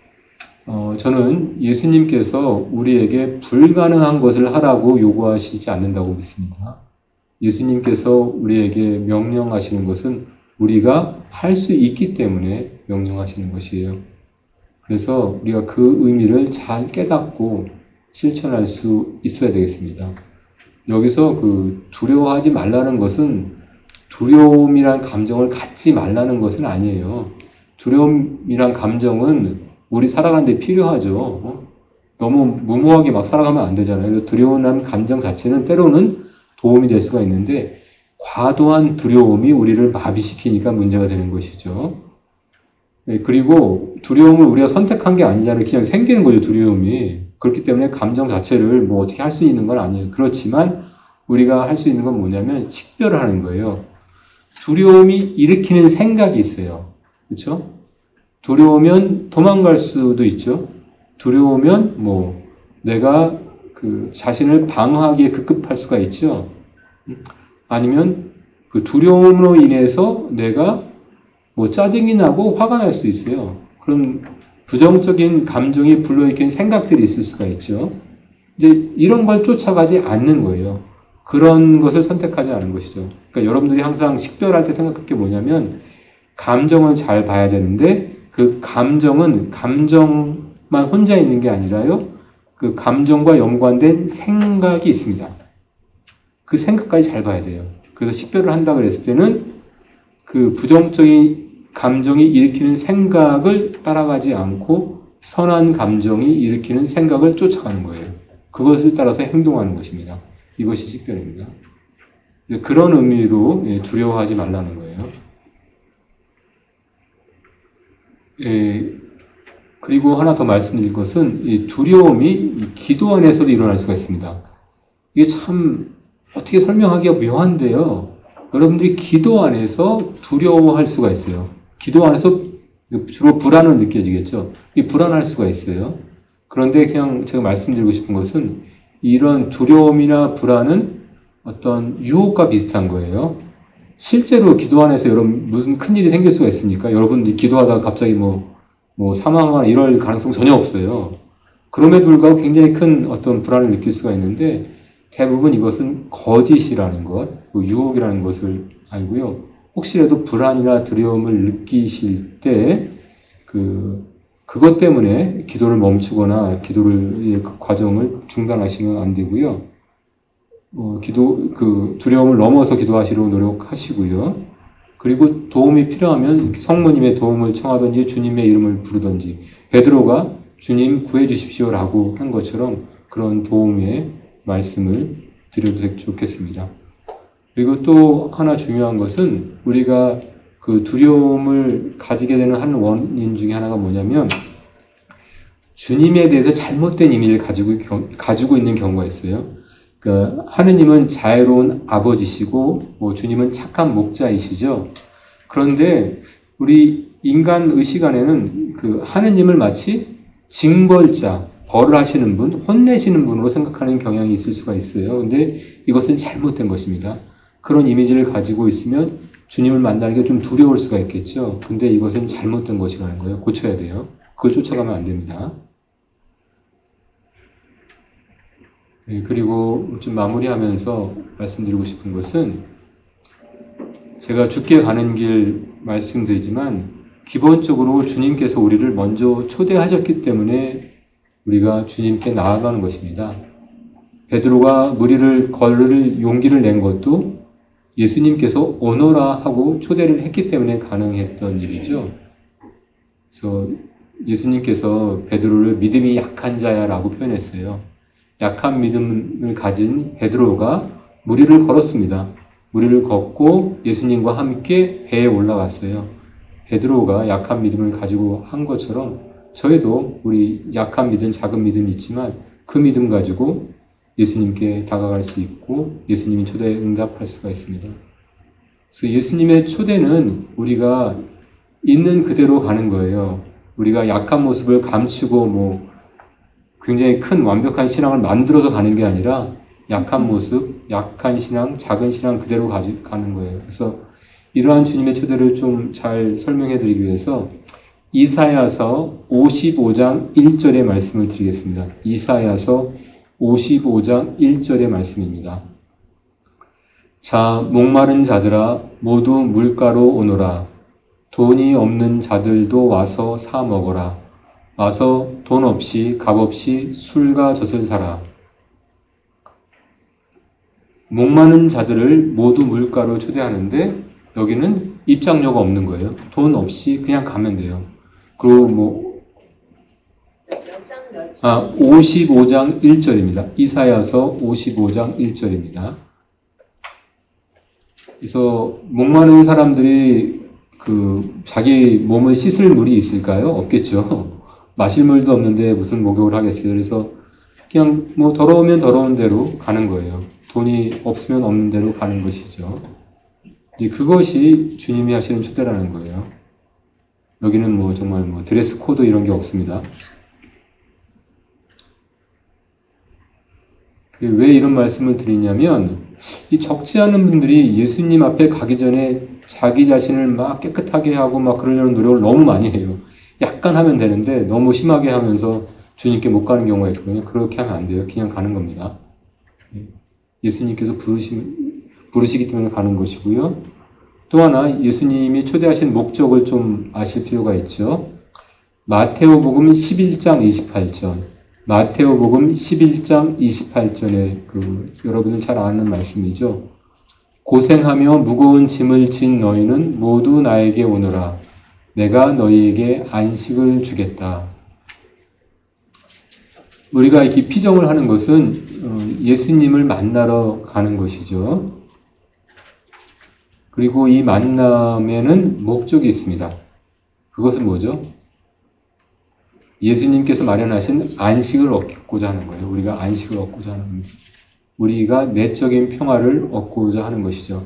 저는 예수님께서 우리에게 불가능한 것을 하라고 요구하시지 않는다고 믿습니다. 예수님께서 우리에게 명령하시는 것은 우리가 할 수 있기 때문에 명령하시는 것이에요. 그래서 우리가 그 의미를 잘 깨닫고 실천할 수 있어야 되겠습니다. 여기서 두려워하지 말라는 것은 두려움이란 감정을 갖지 말라는 것은 아니에요. 두려움이란 감정은 우리 살아가는 데 필요하죠. 너무 무모하게 막 살아가면 안 되잖아요. 두려움이란 감정 자체는 때로는 도움이 될 수가 있는데 과도한 두려움이 우리를 마비시키니까 문제가 되는 것이죠. 그리고 두려움을 우리가 선택한 게 아니잖아요. 그냥 생기는 거죠, 두려움이. 그렇기 때문에 감정 자체를 뭐 어떻게 할 수 있는 건 아니에요. 그렇지만 우리가 할 수 있는 건 뭐냐면 식별을 하는 거예요. 두려움이 일으키는 생각이 있어요. 그렇죠? 두려우면 도망갈 수도 있죠. 두려우면 내가 자신을 방어하기에 급급할 수가 있죠. 아니면 두려움으로 인해서 내가 짜증이 나고 화가 날 수 있어요. 그럼 부정적인 감정이 불러일으키는 생각들이 있을 수가 있죠. 이제 이런 걸 쫓아가지 않는 거예요. 그런 것을 선택하지 않은 것이죠. 그러니까 여러분들이 항상 식별할 때 생각할 게 뭐냐면 감정을 잘 봐야 되는데 그 감정은 감정만 혼자 있는 게 아니라요. 그 감정과 연관된 생각이 있습니다. 그 생각까지 잘 봐야 돼요. 그래서 식별을 한다 그랬을 때는 그 부정적인 감정이 일으키는 생각을 따라가지 않고 선한 감정이 일으키는 생각을 쫓아가는 거예요. 그것을 따라서 행동하는 것입니다. 이것이 식별입니다. 그런 의미로 두려워하지 말라는 거예요. 그리고 하나 더 말씀드릴 것은 이 두려움이 기도 안에서도 일어날 수가 있습니다. 이게 참 어떻게 설명하기가 묘한데요. 여러분들이 기도 안에서 두려워할 수가 있어요. 기도 안에서 주로 불안을 느껴지겠죠. 이 불안할 수가 있어요. 그런데 그냥 제가 말씀드리고 싶은 것은 이런 두려움이나 불안은 어떤 유혹과 비슷한 거예요. 실제로 기도 안에서 여러분 무슨 큰일이 생길 수가 있습니까? 여러분이 기도하다가 갑자기 사망하거나 이럴 가능성 전혀 없어요. 그럼에도 불구하고 굉장히 큰 어떤 불안을 느낄 수가 있는데 대부분 이것은 거짓이라는 것, 유혹이라는 것을 알고요. 혹시라도 불안이나 두려움을 느끼실 때 그것 때문에 기도를 멈추거나 기도를 그 과정을 중단하시면 안 되고요. 두려움을 넘어서 기도하시려고 노력하시고요. 그리고 도움이 필요하면 성모님의 도움을 청하든지 주님의 이름을 부르든지 베드로가 주님 구해 주십시오라고 한 것처럼 그런 도움의 말씀을 드려도 좋겠습니다. 그리고 또 하나 중요한 것은 우리가 그 두려움을 가지게 되는 한 원인 중에 하나가 뭐냐면 주님에 대해서 잘못된 이미지를 가지고 있는 경우가 있어요. 그러니까 하느님은 자애로운 아버지시고 주님은 착한 목자이시죠. 그런데 우리 인간 의식 안에는 하느님을 마치 징벌자, 벌을 하시는 분, 혼내시는 분으로 생각하는 경향이 있을 수가 있어요. 근데 이것은 잘못된 것입니다. 그런 이미지를 가지고 있으면 주님을 만나는 게 좀 두려울 수가 있겠죠. 근데 이것은 잘못된 것이라는 거예요. 고쳐야 돼요. 그걸 쫓아가면 안 됩니다. 그리고 좀 마무리하면서 말씀드리고 싶은 것은 제가 죽게 가는 길 말씀드리지만 기본적으로 주님께서 우리를 먼저 초대하셨기 때문에 우리가 주님께 나아가는 것입니다. 베드로가 무리를 걸을 용기를 낸 것도 예수님께서 오너라 하고 초대를 했기 때문에 가능했던 일이죠. 그래서 예수님께서 베드로를 믿음이 약한 자야라고 표현했어요. 약한 믿음을 가진 베드로가 무리를 걸었습니다. 무리를 걷고 예수님과 함께 배에 올라갔어요. 베드로가 약한 믿음을 가지고 한 것처럼 저희도 우리 약한 믿음, 작은 믿음이 있지만 그 믿음 가지고 예수님께 다가갈 수 있고 예수님의 초대에 응답할 수가 있습니다. 그래서 예수님의 초대는 우리가 있는 그대로 가는 거예요. 우리가 약한 모습을 감추고 굉장히 큰 완벽한 신앙을 만들어서 가는 게 아니라 약한 모습, 약한 신앙, 작은 신앙 그대로 가는 거예요. 그래서 이러한 주님의 초대를 좀 잘 설명해 드리기 위해서 이사야서 55장 1절의 말씀을 드리겠습니다. 이사야서 55장 1절의 말씀입니다. 자, 목마른 자들아 모두 물가로 오너라. 돈이 없는 자들도 와서 사 먹어라. 와서 돈 없이 값 없이 술과 젖을 사라. 목마른 자들을 모두 물가로 초대하는데 여기는 입장료가 없는 거예요. 돈 없이 그냥 가면 돼요. 그리고 55장 1절입니다. 이사야서 55장 1절입니다. 그래서 목마른 사람들이 자기 몸을 씻을 물이 있을까요? 없겠죠. 마실 물도 없는데 무슨 목욕을 하겠어요. 그래서 그냥 더러우면 더러운 대로 가는 거예요. 돈이 없으면 없는 대로 가는 것이죠. 그것이 주님이 하시는 초대라는 거예요. 여기는 정말 드레스 코드 이런 게 없습니다. 왜 이런 말씀을 드리냐면 이 적지 않은 분들이 예수님 앞에 가기 전에 자기 자신을 막 깨끗하게 하고 그러려는 노력을 너무 많이 해요. 약간 하면 되는데 너무 심하게 하면서 주님께 못 가는 경우가 있거든요. 그렇게 하면 안 돼요. 그냥 가는 겁니다. 예수님께서 부르시기 때문에 가는 것이고요. 또 하나 예수님이 초대하신 목적을 좀 아실 필요가 있죠. 마테오복음 11장 28절. 마테오복음 11장 28절에 여러분은 잘 아는 말씀이죠. 고생하며 무거운 짐을 진 너희는 모두 나에게 오너라. 내가 너희에게 안식을 주겠다. 우리가 이렇게 피정을 하는 것은 예수님을 만나러 가는 것이죠. 그리고 이 만남에는 목적이 있습니다. 그것은 뭐죠? 예수님께서 마련하신 안식을 얻고자 하는 거예요. 우리가 안식을 얻고자 하는 겁니다. 우리가 내적인 평화를 얻고자 하는 것이죠.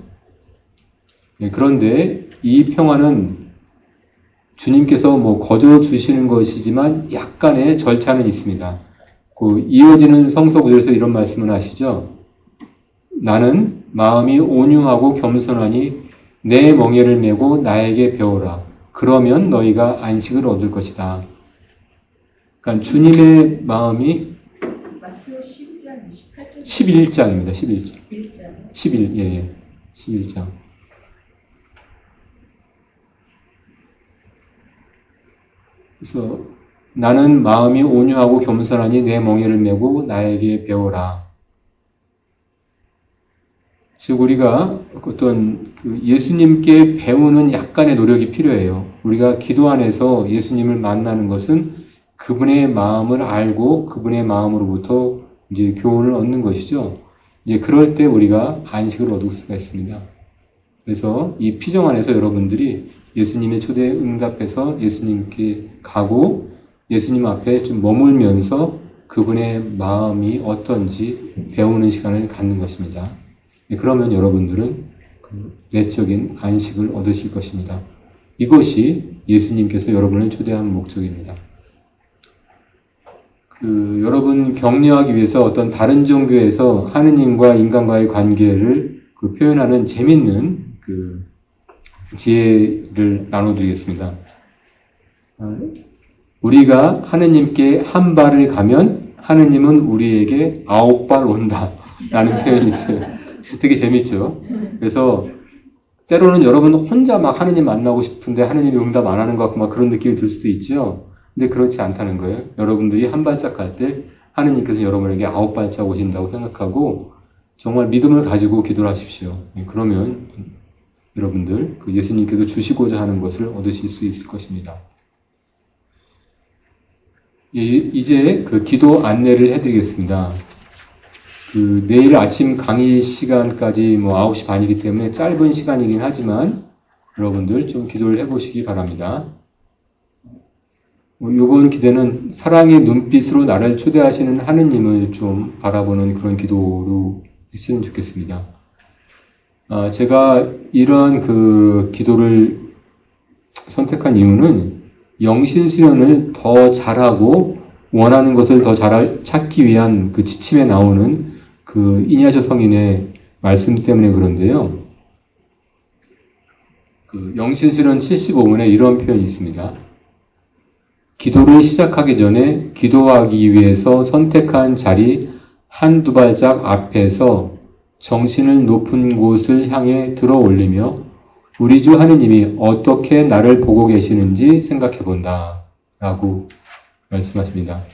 그런데 이 평화는 주님께서 거저 주시는 것이지만 약간의 절차는 있습니다. 이어지는 성서 구절에서 이런 말씀을 하시죠. 나는 마음이 온유하고 겸손하니 내 멍에를 메고 나에게 배우라. 그러면 너희가 안식을 얻을 것이다. 그러니까 주님의 마음이 마태오 12장 28절 11장입니다. 11장. 11장. 예. 11장. 그래서 나는 마음이 온유하고 겸손하니 내 멍에를 메고 나에게 배우라. 즉 우리가 어떤 예수님께 배우는 약간의 노력이 필요해요. 우리가 기도 안에서 예수님을 만나는 것은 그분의 마음을 알고 그분의 마음으로부터 이제 교훈을 얻는 것이죠. 이제 그럴 때 우리가 안식을 얻을 수가 있습니다. 그래서 이 피정 안에서 여러분들이 예수님의 초대에 응답해서 예수님께 가고 예수님 앞에 좀 머물면서 그분의 마음이 어떤지 배우는 시간을 갖는 것입니다. 그러면 여러분들은 내적인 안식을 얻으실 것입니다. 이것이 예수님께서 여러분을 초대한 목적입니다. 여러분 격려하기 위해서 어떤 다른 종교에서 하느님과 인간과의 관계를 표현하는 재밌는 지혜를 나눠드리겠습니다. 우리가 하느님께 한 발을 가면 하느님은 우리에게 9발 온다 라는 표현이 있어요. 되게 재밌죠? 그래서 때로는 여러분 혼자 막 하느님 만나고 싶은데 하느님이 응답 안 하는 것 같고 그런 느낌이 들 수도 있죠? 근데 그렇지 않다는 거예요. 여러분들이 한 발짝 갈 때 하느님께서 여러분에게 9발짝 오신다고 생각하고 정말 믿음을 가지고 기도를 하십시오. 그러면 여러분들 그 예수님께서 주시고자 하는 것을 얻으실 수 있을 것입니다. 이제 그 기도 안내를 해드리겠습니다. 그 내일 아침 강의 시간까지 9시 반이기 때문에 짧은 시간이긴 하지만 여러분들 좀 기도를 해보시기 바랍니다. 이번 기도는 사랑의 눈빛으로 나를 초대하시는 하느님을 좀 바라보는 그런 기도로 했으면 좋겠습니다. 제가 이러한 그 기도를 선택한 이유는 영신수련을 더 잘하고 원하는 것을 더 잘 찾기 위한 그 지침에 나오는 그 이냐셔 성인의 말씀 때문에 그런데요. 그 영신수련 75문에 이런 표현이 있습니다. 기도를 시작하기 전에 기도하기 위해서 선택한 자리 한두 발짝 앞에서 정신을 높은 곳을 향해 들어 올리며 우리 주 하느님이 어떻게 나를 보고 계시는지 생각해 본다. 라고 말씀하십니다.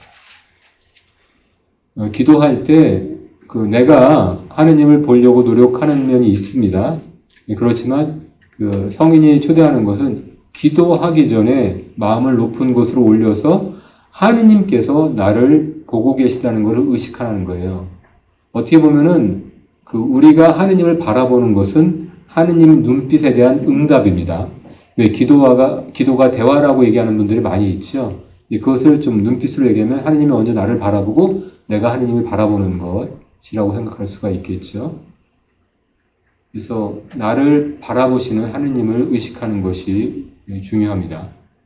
기도할 때 내가 하느님을 보려고 노력하는 면이 있습니다. 그렇지만 그 성인이 초대하는 것은 기도하기 전에 마음을 높은 곳으로 올려서 하느님께서 나를 보고 계시다는 것을 의식하는 거예요. 어떻게 보면은 우리가 하느님을 바라보는 것은 하느님 눈빛에 대한 응답입니다. 왜 기도가 대화라고 얘기하는 분들이 많이 있죠. 그것을 좀 눈빛으로 얘기하면 하느님이 먼저 나를 바라보고 내가 하느님을 바라보는 것이라고 생각할 수가 있겠죠. 그래서 나를 바라보시는 하느님을 의식하는 것이 중요합니다.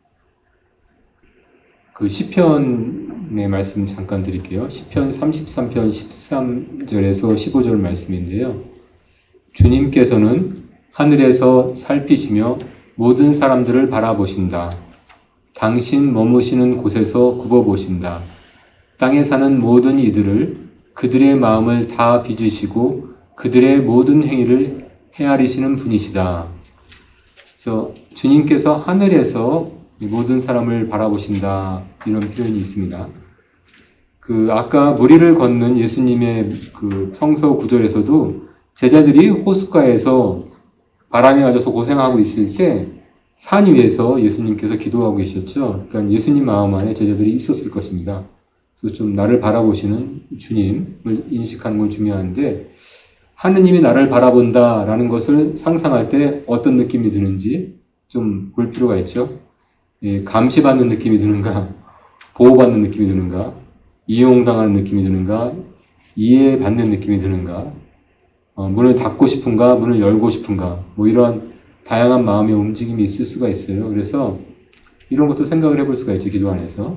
그 시편의 말씀 잠깐 드릴게요. 시편 33편 13절에서 15절 말씀인데요. 주님께서는 하늘에서 살피시며 모든 사람들을 바라보신다. 당신 머무시는 곳에서 굽어보신다. 땅에 사는 모든 이들을 그들의 마음을 다 빚으시고 그들의 모든 행위를 헤아리시는 분이시다. 그래서 주님께서 하늘에서 모든 사람을 바라보신다. 이런 표현이 있습니다. 아까 무리를 걷는 예수님의 그 성서 구절에서도 제자들이 호숫가에서 바람이 맞아서 고생하고 있을 때 산 위에서 예수님께서 기도하고 계셨죠. 그러니까 예수님 마음 안에 제자들이 있었을 것입니다. 그래서 좀 나를 바라보시는 주님을 인식하는 건 중요한데 하느님이 나를 바라본다라는 것을 상상할 때 어떤 느낌이 드는지 좀 볼 필요가 있죠. 감시받는 느낌이 드는가, 보호받는 느낌이 드는가, 이용당하는 느낌이 드는가, 이해받는 느낌이 드는가, 문을 닫고 싶은가, 문을 열고 싶은가, 이런 다양한 마음의 움직임이 있을 수가 있어요. 그래서 이런 것도 생각을 해볼 수가 있죠, 기도 안에서.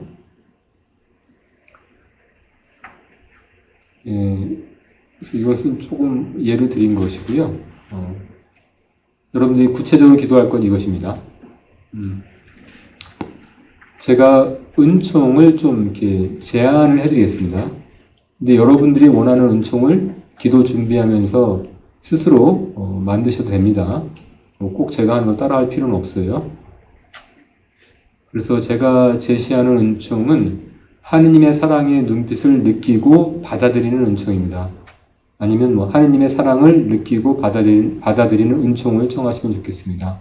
그래서 이것은 조금 예를 드린 것이고요. 여러분들이 구체적으로 기도할 건 이것입니다. 제가 은총을 좀 이렇게 제안을 해드리겠습니다. 근데 여러분들이 원하는 은총을 기도 준비하면서 스스로 만드셔도 됩니다. 꼭 제가 하는 걸 따라할 필요는 없어요. 그래서 제가 제시하는 은총은 하느님의 사랑의 눈빛을 느끼고 받아들이는 은총입니다. 아니면 하느님의 사랑을 느끼고 받아들이는 은총을 청하시면 좋겠습니다.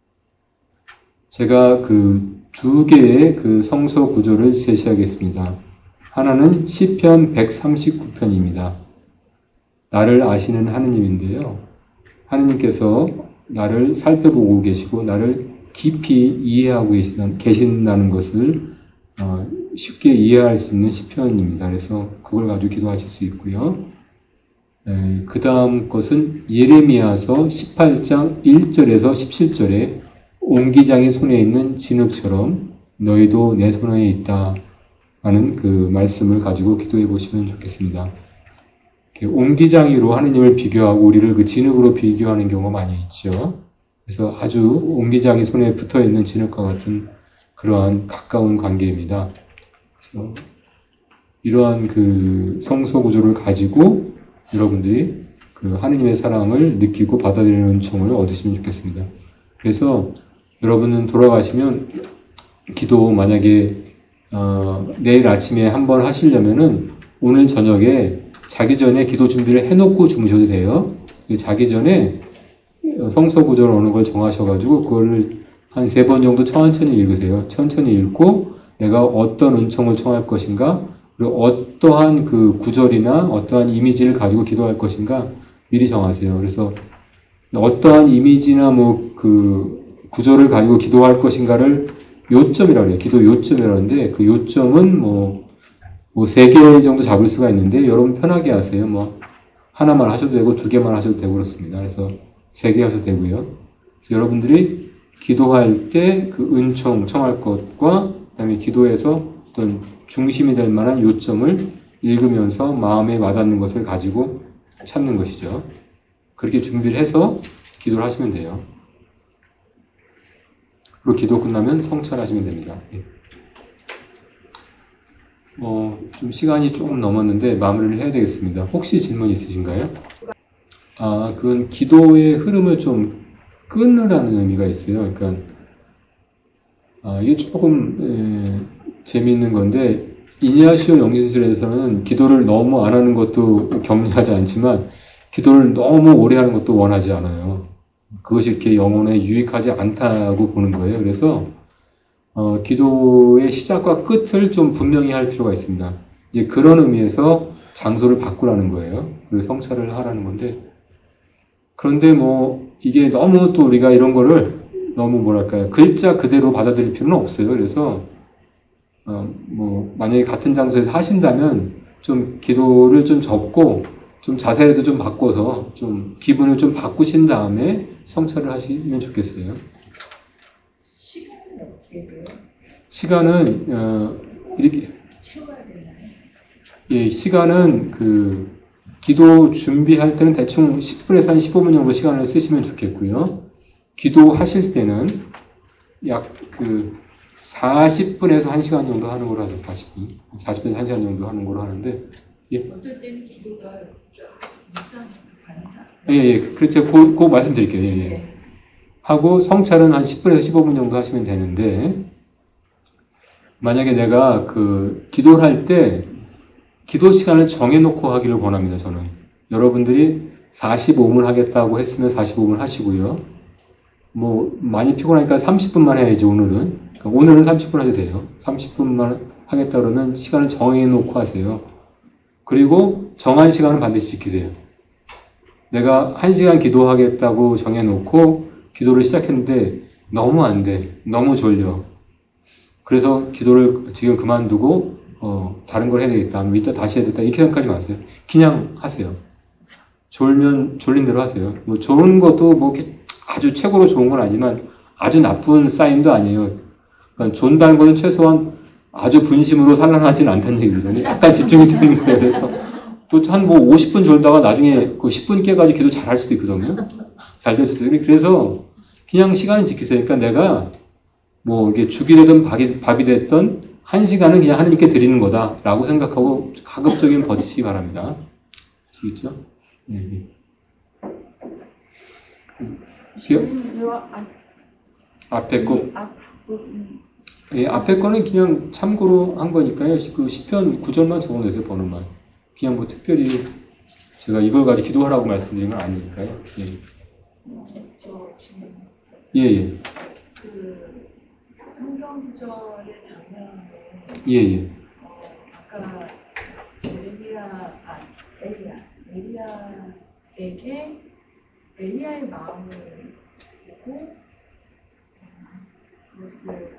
제가 두 개의 성서 구조를 제시하겠습니다. 하나는 시편 139편입니다. 나를 아시는 하느님인데요. 하느님께서 나를 살펴보고 계시고 나를 깊이 이해하고 계신다는 것을 쉽게 이해할 수 있는 시편입니다. 그래서 그걸 가지고 기도하실 수 있고요. 그 다음 것은 예레미야서 18장 1절에서 17절에 옹기장이 손에 있는 진흙처럼 너희도 내 손에 있다 하는 그 말씀을 가지고 기도해 보시면 좋겠습니다. 옹기장이로 하느님을 비교하고 우리를 그 진흙으로 비교하는 경우가 많이 있죠. 그래서 아주 옹기장이 손에 붙어 있는 진흙과 같은 그러한 가까운 관계입니다. 그래서 이러한 성소 구조를 가지고 여러분들이 하느님의 사랑을 느끼고 받아들이는 은총을 얻으시면 좋겠습니다. 그래서 여러분은 돌아가시면 기도 만약에 내일 아침에 한번 하시려면은 오늘 저녁에 자기 전에 기도 준비를 해놓고 주무셔도 돼요. 자기 전에 성서 구절 어느 걸 정하셔가지고 그걸 한 3번 정도 천천히 읽으세요. 천천히 읽고 내가 어떤 은총을 청할 것인가, 그리고 어떠한 그 구절이나 어떠한 이미지를 가지고 기도할 것인가 미리 정하세요. 그래서 어떠한 이미지나 뭐 그 구절을 가지고 기도할 것인가를 요점이라고 해요. 기도 요점이라는데 그 요점은 뭐 3개 정도 잡을 수가 있는데 여러분 편하게 하세요. 뭐 하나만 하셔도 되고 2개만 하셔도 되고 그렇습니다. 그래서 3개 하셔도 되고요. 그래서 여러분들이 기도할 때 그 은총 청할 것과 그다음에 기도에서 어떤 중심이 될 만한 요점을 읽으면서 마음에 와닿는 것을 가지고 찾는 것이죠. 그렇게 준비를 해서 기도를 하시면 돼요. 그리고 기도 끝나면 성찰하시면 됩니다. 좀 시간이 조금 넘었는데 마무리를 해야 되겠습니다. 혹시 질문 있으신가요? 그건 기도의 흐름을 좀 끊으라는 의미가 있어요. 그러니까, 이게 조금, 재미있는 건데, 이냐시오 영지술에서는 기도를 너무 안 하는 것도 격려하지 않지만, 기도를 너무 오래 하는 것도 원하지 않아요. 그것이 이렇게 영혼에 유익하지 않다고 보는 거예요. 그래서, 기도의 시작과 끝을 좀 분명히 할 필요가 있습니다. 이제 그런 의미에서 장소를 바꾸라는 거예요. 그리고 성찰을 하라는 건데, 그런데 뭐, 이게 너무 또 우리가 이런 거를 너무 뭐랄까요. 글자 그대로 받아들일 필요는 없어요. 그래서, 만약에 같은 장소에서 하신다면, 좀 기도를 좀 접고, 좀 자세도 좀 바꿔서, 좀 기분을 좀 바꾸신 다음에 성찰을 하시면 좋겠어요. 시간은 어떻게 돼요? 시간은, 이렇게, 채워야 되나요? 예, 시간은 기도 준비할 때는 대충 10분에서 한 15분 정도 시간을 쓰시면 좋겠고요. 기도하실 때는 약 40분에서 1시간 정도 하는 걸로 하죠. 40분에서 1시간 정도 하는 걸로 하는데, 예. 어떨 때는 기도가 쫙 일상이 가능하다. 예. 그렇죠. 그 말씀드릴게요. 예. 네. 하고 성찰은 한 10분에서 15분 정도 하시면 되는데, 만약에 내가 기도를 할 때 기도 시간을 정해놓고 하기를 권합니다. 저는. 여러분들이 45분 하겠다고 했으면 45분 하시고요. 뭐 많이 피곤하니까 30분만 해야지 오늘은. 그러니까 오늘은 30분 해도 돼요. 30분만 하겠다 그러면 시간을 정해놓고 하세요. 그리고 정한 시간은 반드시 지키세요. 내가 1시간 기도하겠다고 정해놓고 기도를 시작했는데 너무 안 돼. 너무 졸려. 그래서 기도를 지금 그만두고 다른 걸 해야 되겠다. 이따 다시 해야 되겠다. 이렇게 생각하지 마세요. 그냥 하세요. 졸면 졸린 대로 하세요. 뭐 좋은 것도 뭐 아주 최고로 좋은 건 아니지만 아주 나쁜 사인도 아니에요. 그러니까 존다는 것은 최소한 아주 분심으로 산란하지는 않다는 얘기거든요. 약간 집중이 되는 거예요. 그래서 또 한 뭐 50분 졸다가 나중에 그 10분 깨가지고 기도 잘 할 수도 있거든요. 잘 될 수도 있거든요. 그래서 그냥 시간을 지키세요. 그러니까 내가 뭐 이게 죽이 되든 밥이 됐든 1시간은 그냥 하나님께 드리는 거다라고 생각하고 가급적이면 버티시기 바랍니다. 아시겠죠? 네. 앞에 거, 예, 앞에 거는 그냥 참고로 한 거니까요. 그 시편 9절만 적어놓으세요, 번호만. 그냥 뭐 특별히 제가 이걸 가지고 기도하라고 말씀드린 건 아니니까요. 예. 저 질문 있어요. 예. 성경 구절의 장면에 예. 아까 에리야에게 엘리야의 마음을 보고 그것을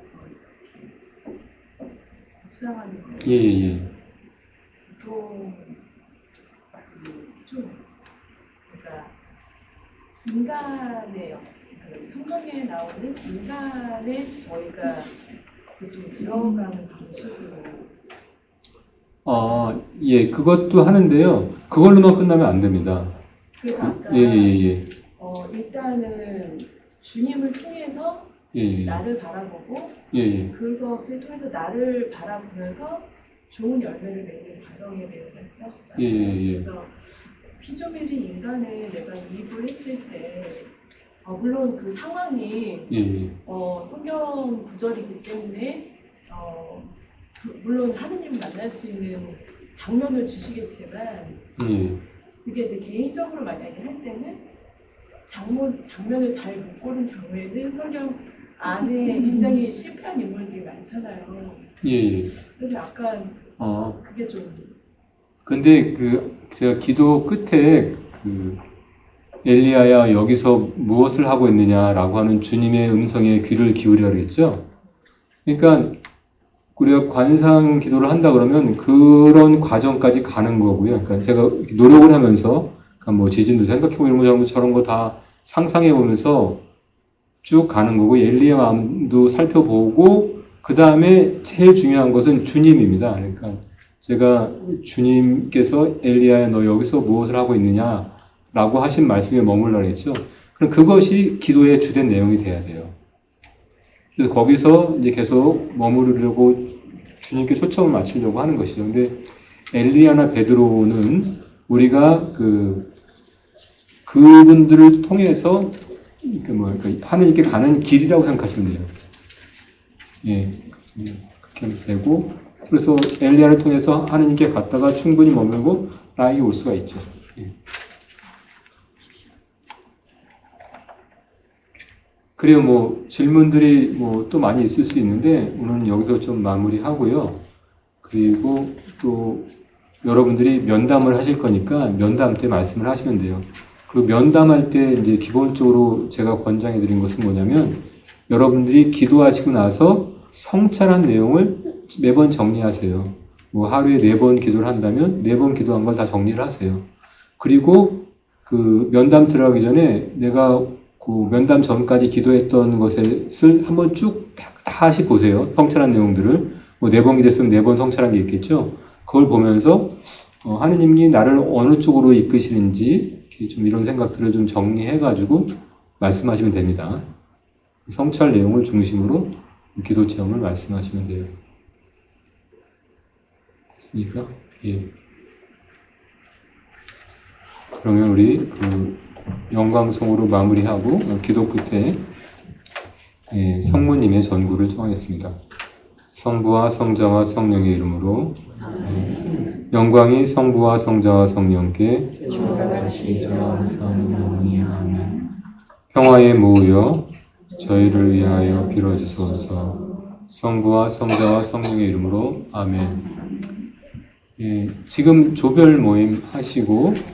묵상하는 거예요. 예. 보통 그러니까 인간의 성경에 나오는 인간의 저희가 보통 들어가는 방식으로. 예, 그것도 하는데요. 그걸로만 끝나면 안 됩니다. 그래서 아까 예. 일단은 주님을 통해서 나를 바라보고 그것을 통해서 나를 바라보면서 좋은 열매를 맺는 과정에 대해서 말씀하셨잖아요. 예. 그래서 피조물인 인간을 내가 이입을 했을 때 물론 그 상황이 성경 구절이기 때문에 물론 하느님을 만날 수 있는 장면을 주시겠지만 예. 그게 이제 개인적으로 만약에 할 때는 장면을 잘 못 고른 경우에는 성경 안에 굉장히 실패한 인물들이 많잖아요. 예. 그래서 약간 그게 좀. 근데 제가 기도 끝에 엘리야야 여기서 무엇을 하고 있느냐라고 하는 주님의 음성에 귀를 기울이라 그랬죠. 그러니까 우리가 관상 기도를 한다 그러면 그런 과정까지 가는 거고요. 그러니까 제가 노력을 하면서 그러니까 뭐 지진도 생각해보고 이런 거 저런 거 다 상상해보면서 쭉 가는 거고 엘리야 마음도 살펴보고 그 다음에 제일 중요한 것은 주님입니다. 그러니까 제가 주님께서 엘리야야 너 여기서 무엇을 하고 있느냐라고 하신 말씀에 머물러라 했죠. 그럼 그것이 기도의 주된 내용이 돼야 돼요. 그래서 거기서 이제 계속 머무르려고 주님께 초점을 맞추려고 하는 것이죠. 근데 엘리야나 베드로는 우리가 그분들을 통해서 그러니까 하느님께 가는 길이라고 생각하시면 돼요. 예, 그렇게 되고 그래서 엘리야를 통해서 하느님께 갔다가 충분히 머물고 나에게 올 수가 있죠. 예. 그래요. 뭐 질문들이 뭐 또 많이 있을 수 있는데 오늘은 여기서 좀 마무리하고요. 그리고 또 여러분들이 면담을 하실 거니까 면담 때 말씀을 하시면 돼요. 그 면담할 때 이제 기본적으로 제가 권장해 드린 것은 뭐냐면 여러분들이 기도하시고 나서 성찰한 내용을 매번 정리하세요. 뭐 하루에 4번 기도를 한다면 4번 기도한 걸 다 정리를 하세요. 그리고 그 면담 들어가기 전에 내가 그 면담 전까지 기도했던 것을 한번 쭉 다시 보세요. 성찰한 내용들을. 뭐 4번 기도했으면 4번 성찰한 게 있겠죠. 그걸 보면서 하느님이 나를 어느 쪽으로 이끄시는지 좀 이런 생각들을 좀 정리해가지고 말씀하시면 됩니다. 성찰 내용을 중심으로 기도 체험을 말씀하시면 돼요. 됐습니까? 예. 그러면 우리 영광송으로 마무리하고 기도 끝에 성모님의 전구를 청하겠습니다. 성부와 성자와 성령의 이름으로 영광이 성부와 성자와 성령께 아멘. 평화의 모으여 저희를 위하여 빌어주소서. 성부와 성자와 성령의 이름으로 아멘. 지금 조별 모임 하시고